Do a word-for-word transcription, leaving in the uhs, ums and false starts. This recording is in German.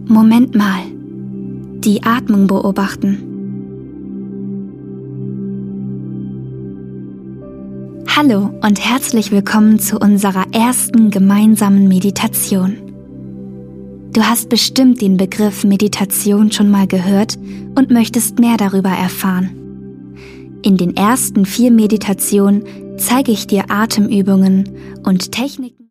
Moment mal. Die Atmung beobachten. Hallo und herzlich willkommen zu unserer ersten gemeinsamen Meditation. Du hast bestimmt den Begriff Meditation schon mal gehört und möchtest mehr darüber erfahren. In den ersten vier Meditationen zeige ich dir Atemübungen und Techniken.